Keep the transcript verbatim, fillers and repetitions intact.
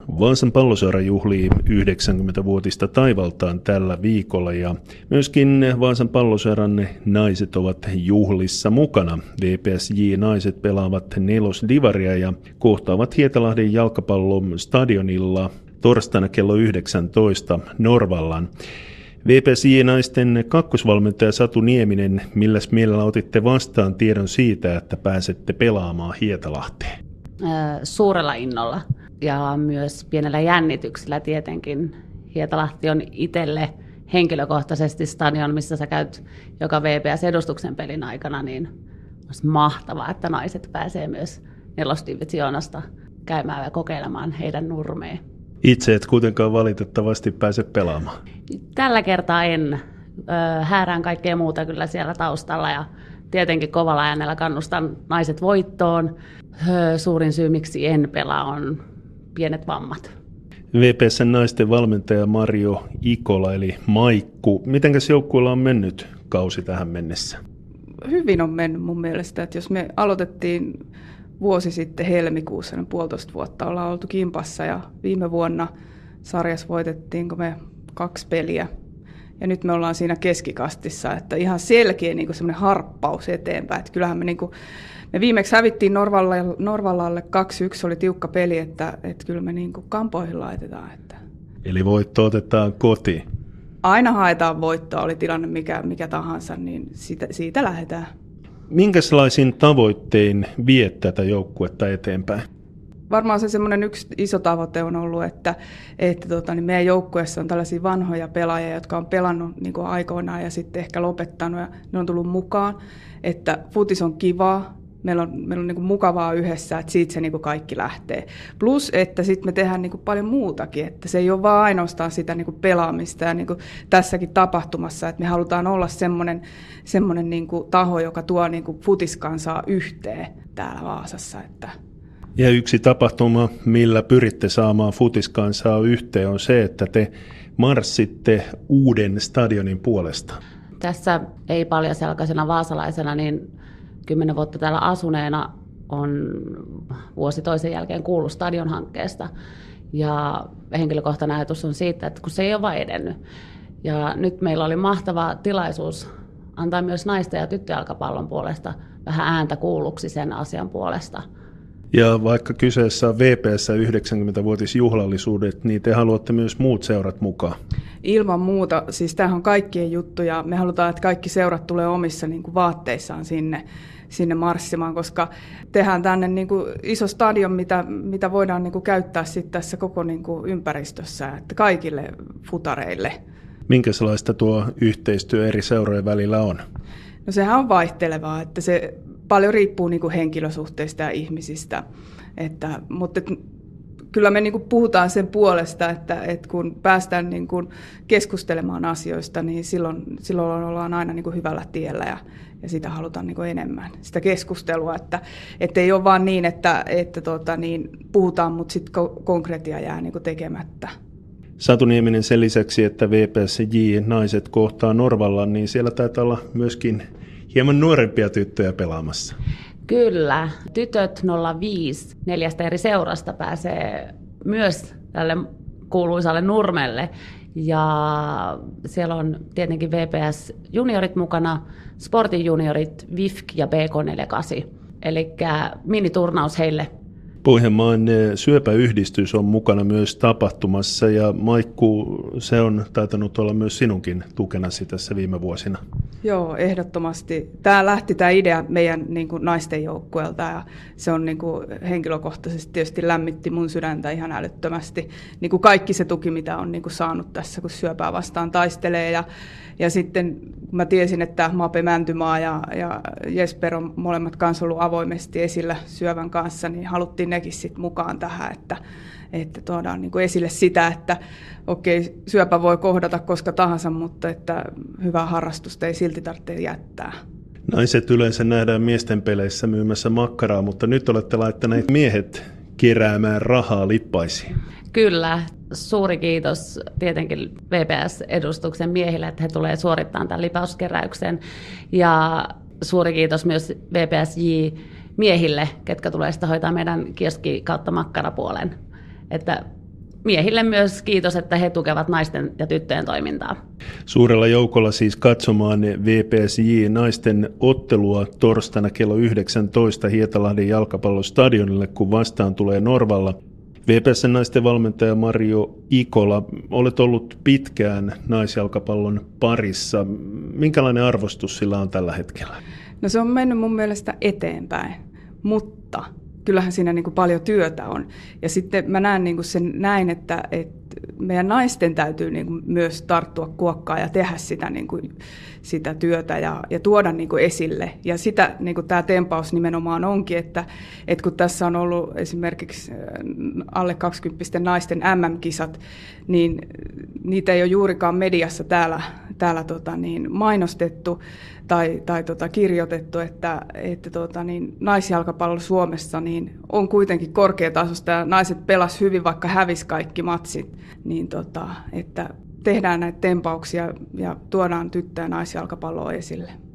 Vaasan Palloseura juhlii yhdeksänkymmenvuotista taivaltaan tällä viikolla ja myöskin Vaasan Palloseuran naiset ovat juhlissa mukana. V P S J-naiset pelaavat nelosdivaria ja kohtaavat Hietalahden jalkapallostadionilla torstaina kello yhdeksäntoista Norvallan. V P S J-naisten kakkosvalmentaja Satu Nieminen, milläs mielellä otitte vastaan tiedon siitä, että pääsette pelaamaan Hietalahteen? Suurella innolla ja myös pienellä jännityksellä tietenkin. Hietalahti on itselle henkilökohtaisesti stadion, missä sä käyt joka V P S-edustuksen pelin aikana, niin olisi mahtavaa, että naiset pääsee myös nelosdivisioonasta käymään ja kokeilemaan heidän nurmeen. Itse et kuitenkaan valitettavasti pääse pelaamaan. Tällä kertaa en. Häärään kaikkea muuta kyllä siellä taustalla ja tietenkin kovalla äänellä kannustan naiset voittoon. Suurin syy, miksi en pelaa, on pienet vammat. V P S:n naisten valmentaja Marjo Ikola eli Maikku. Mitenkäs joukkueella on mennyt kausi tähän mennessä? Hyvin on mennyt mun mielestä, että jos me aloitettiin vuosi sitten helmikuussa, niin puolitoista vuotta ollaan oltu kimpassa ja viime vuonna sarjassa voitettiinko me kaksi peliä. Ja nyt me ollaan siinä keskikastissa, että ihan selkeä niin semmoinen harppaus eteenpäin. Että kyllähän me, niin kuin, me viimeksi hävittiin Norvallalle, Norvallalle kaksi yksi, oli tiukka peli, että, että kyllä me niin kuin kampoihin laitetaan. Että. Eli voitto otetaan kotiin? Aina haetaan voittoa, oli tilanne mikä, mikä tahansa, niin siitä, siitä lähdetään. Minkälaisin tavoittein viet tätä joukkuetta eteenpäin? Varmaan se semmoinen yksi iso tavoite on ollut, että, että tota, niin meidän joukkueessa on tällaisia vanhoja pelaajia, jotka on pelannut niin kuin aikoinaan ja sitten ehkä lopettanut ja ne on tullut mukaan. Että futis on kivaa, meillä on, meillä on niin kuin mukavaa yhdessä, että siitä se niin kuin kaikki lähtee. Plus, että sitten me tehdään niin kuin paljon muutakin, että se ei ole vaan ainoastaan sitä niin kuin pelaamista ja niin kuin tässäkin tapahtumassa, että me halutaan olla semmoinen, semmoinen niin kuin taho, joka tuo niin kuin futiskansaa yhteen täällä Vaasassa, että ja yksi tapahtuma, millä pyritte saamaan futiskansaa yhteen, on se, että te marssitte uuden stadionin puolesta. Tässä ei paljaselkaisena vaasalaisena, niin kymmenen vuotta täällä asuneena on vuosi toisen jälkeen kuullut stadionhankkeesta. Ja henkilökohtainen ajatus on siitä, että kun se ei ole vaan edennyt. Ja nyt meillä oli mahtava tilaisuus antaa myös naisten ja tyttöjalkapallon puolesta vähän ääntä kuulluksi sen asian puolesta. Ja vaikka kyseessä on V P S yhdeksänkymmenvuotisjuhlallisuudet, niin te haluatte myös muut seurat mukaan. Ilman muuta. Siis tämähän on kaikkien juttu ja me halutaan, että kaikki seurat tulee omissa niin kuin vaatteissaan sinne, sinne marssimaan, koska tehdään tänne niin kuin iso stadion, mitä, mitä voidaan niin kuin käyttää sitten tässä koko niin kuin ympäristössä, että kaikille futareille. Minkälaista tuo yhteistyö eri seurojen välillä on? No sehän on vaihtelevaa, että se paljon riippuu niin kuin henkilösuhteista ja ihmisistä, että, mutta et, kyllä me niin kuin puhutaan sen puolesta, että, että kun päästään niin kuin keskustelemaan asioista, niin silloin, silloin ollaan aina niin kuin hyvällä tiellä ja, ja sitä halutaan niin kuin enemmän, sitä keskustelua, että, että ei ole vaan niin, että, että tota, niin, puhutaan, mutta sitten konkreettia jää niin kuin tekemättä. Satu Nieminen, sen lisäksi, että V P S J-naiset kohtaa Norvallan, niin siellä taitaa olla myöskin hieman nuorempia tyttöjä pelaamassa. Kyllä. Tytöt nolla viisi neljästä eri seurasta pääsee myös tälle kuuluisalle Nurmelle. Ja siellä on tietenkin V P S-juniorit mukana, Sportin juniorit, V I F K ja B K neljäkymmentäkahdeksan. Eli miniturnaus heille. Pohjanmaan syöpäyhdistys on mukana myös tapahtumassa ja Maikku, se on taitanut olla myös sinunkin tukenasi tässä viime vuosina. Joo, ehdottomasti. Tämä lähti tämä idea meidän niin kuin naisten joukkueelta ja se on niin kuin henkilökohtaisesti tietysti lämmitti mun sydäntä ihan älyttömästi. Niin kuin kaikki se tuki, mitä on niin kuin saanut tässä, kun syöpää vastaan taistelee ja Ja sitten kun mä tiesin, että Mape Mäntymaa ja, ja Jesper on molemmat kanssa ollut avoimesti esillä syövän kanssa, niin haluttiin nekin sitten mukaan tähän, että, että tuodaan niin kuin esille sitä, että okei, syöpä voi kohdata koska tahansa, mutta että hyvää harrastusta ei silti tarvitse jättää. Naiset yleensä nähdään miesten peleissä myymässä makkaraa, mutta nyt olette laittaneet miehet keräämään rahaa lippaisiin. Kyllä. Suuri kiitos tietenkin V P S-edustuksen miehille, että he tulevat suorittamaan tämän lipauskeräyksen. Ja suuri kiitos myös V P S J-miehille, ketkä tulee sitä hoitaa meidän kioski kautta makkarapuolen. Että miehille myös kiitos, että he tukevat naisten ja tyttöjen toimintaa. Suurella joukolla siis katsomaan V P S J naisten ottelua torstaina kello yhdeksäntoista Hietalahden jalkapallostadionille, kun vastaan tulee Norvalla. V P S:n naisten valmentaja Marjo Ikola, olet ollut pitkään naisjalkapallon parissa. Minkälainen arvostus sillä on tällä hetkellä? No se on mennyt mun mielestä eteenpäin, mutta kyllähän siinä niin kuin paljon työtä on. Ja sitten mä näen niin kuin sen näin, että, että meidän naisten täytyy niin kuin myös tarttua kuokkaan ja tehdä sitä, niin kuin, sitä työtä ja, ja tuoda niin kuin esille. Ja sitä niin kuin tämä tempaus nimenomaan onkin, että, että kun tässä on ollut esimerkiksi alle kaksikymppisten naisten M M-kisat, niin niitä ei ole juurikaan mediassa täällä, täällä tota niin, mainostettu tai, tai tota kirjoitettu, että, että tota niin, naisjalkapallo Suomessa niin on kuitenkin korkeatasosta ja naiset pelas hyvin, vaikka hävisi kaikki matsit, niin tota, että tehdään näitä tempauksia ja tuodaan tyttö- ja naisjalkapalloa esille.